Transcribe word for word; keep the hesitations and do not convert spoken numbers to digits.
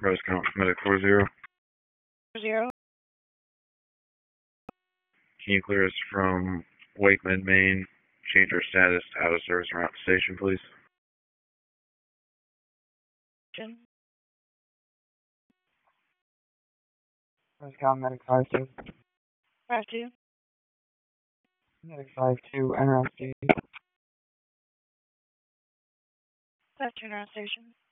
Rose Count Medic four zero. Zero. Can you clear us from Wakeman, Maine? Change our status to out of service around the station, please. Rose Count Medic five two. Five two. Medic five two, enter on station. Five two, around station.